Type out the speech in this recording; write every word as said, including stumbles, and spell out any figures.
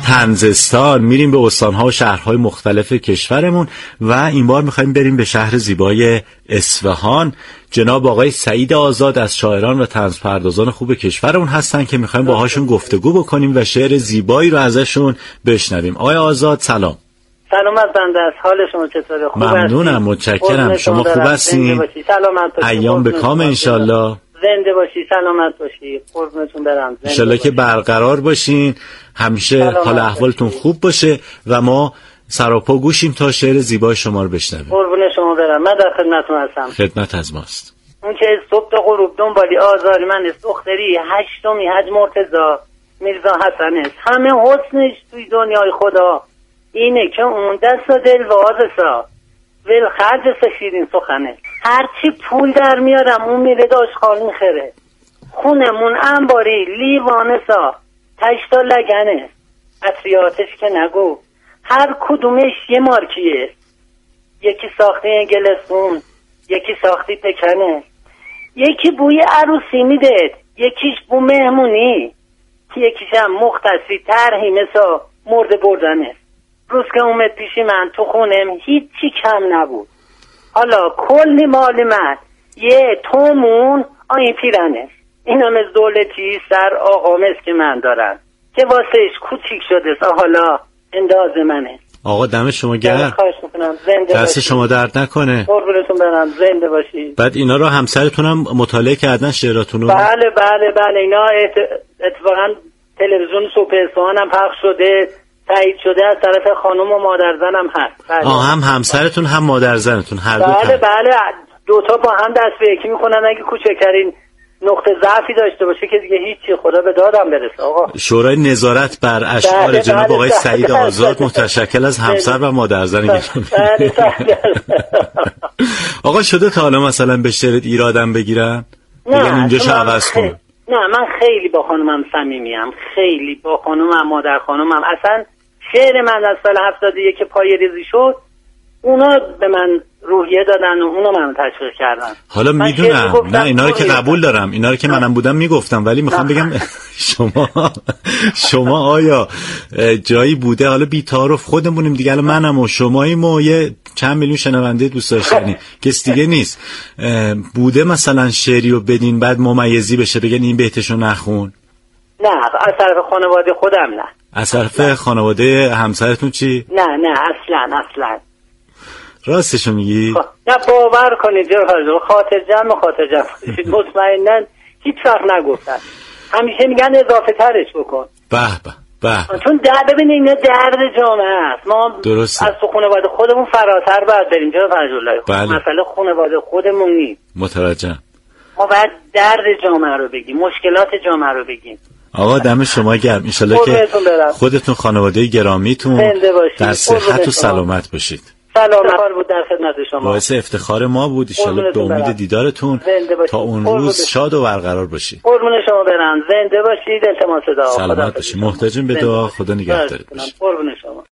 طنزستان، میریم به استان‌ها و شهرهای مختلف کشورمون و این بار میخوایم بریم به شهر زیبای اصفهان. جناب آقای سعید آزاد از شاعران و طنزپردازان خوب کشورمون هستن که میخوایم باهاشون گفتگو بکنیم و شعر زیبایی رو ازشون بشنویم. آقای آزاد سلام. سلامت بنده است. حال شما چطوره؟ خوب هستید؟ ممنونم، متشکرم. شما خوب هستین؟ ایام به کام انشالله. زنده باشی، سلامت باشی، قربونتون برم. انشالله که برقرار باشین، همیشه حال احوالتون خوب باشه و ما سراپا گوشیم تا شعر زیبای شما رو بشنویم. قربون شما برم. من در خدمتتون هستم. خدمت از ماست. اون که صبح تا غروب دنبالی آزاری من است، دختری هشتمی حج مرتضی میرزا حسن است. همه حسنش توی دنیای خدا اینه که اون دست و دل وازسا ول خرج شیرین سخنه. هرچی پول در میارم اون میره داشخال میخره. خونمون انباری لیوانه سا تشتا لگنه. اصریاتش که نگو هر کدومش یه مارکیه. یکی ساختی گلسون، یکی ساختی پکنه، یکی بوی عروسی میده، یکیش بو مهمونی، یکیش هم مختصی ترهی مثا مرده بردنه. روز که اومد پیشی من تو خونم هیچی کم نبود. حالا کلی مال من یه تومون آین پیرنه. این هم از دولتی سر آقامز که من دارم که واسهش کوچیک شده سا حالا انداز منه. آقا دم شما گرم، زنده دست شما درد نکنه. قربونتون برم، زنده باشی. بعد اینا رو همسرتون هم مطالعه کردن شعراتون رو؟ بله بله بله، اینا اتفاقا تلویزیون صبح اصفهان هم پخش شده، تایید شده از طرف خانم و مادرزن هم هست. بله. آه هم همسرتون هم مادرزنتون هر دو؟ بله بله، دوتا با هم دست به یکی میکنن. اگه کوچکترین نقطه ضعفی داشته باشه که دیگه هیچی، خدا به دادم برسه. آقا شورای نظارت بر اشعار بله جناب بله آقای بله سعید بله آزاد بله متشکل از همسر و مادرزن گرامی. بله بله. آقا شده تا حالا مثلا به شعرت ایرادم بگیرن؟ بگن اینجاشو عوض کن؟ نه، من خیلی با خانومم صمیمیم، خیلی با خانومم، مادر خانومم. اصلا شعر من از سال هفتاد و یک که پای ریزی شد اونا به من روحیه دادن و اونا منو تشویق کردن. حالا میدونم، نه اینا رو که قبول دارم، اینا رو که منم بودم میگفتم، ولی میخوام بگم شما شما آیا جایی بوده، حالا بی تعارف خودمونیم دیگه، الان منم و شماییم و یه چند میلیون شنونده دوست داشتنی کس دیگه نیست، بوده مثلا شعری رو بدین بعد ممیزی بشه بگن این بهتشو نخون؟ نه، از طرف خانواده خودم نه. از طرف خانواده همسرتون چی؟ نه نه اصلا اصلا. راستشو میگی؟ نه باور کنید جناب فرزاد، خاطر جمع خاطر جمع مطمئناً هیچ وقت نگفتن. همیشه میگن اضافه ترش بکن. به به به. چون درد، ببینید اینا درد جامعه است. ما درسته. از تو خانواده خودمون فراتر باید بریم جناب فرزاد. بله. مسئله خانواده خودمون نیست. متوجهم. ما باید درد جامعه رو بگیم، مشکلات جامعه رو بگیم. آقا دم شما گرم، ان شاءالله که خودتون خانواده گرامیتون در صحت و سلامت باشید. سلامت بود در خدمت شما. باعث افتخار ما بود. ان شاءالله به امید دیدارتون تا اون روز شاد و برقرار باشید. قربون شما برم، زنده باشید. التماس دعا. سلامت باشید. محتاجیم به دعا. خدا نگهدارت باشه. قربون شما.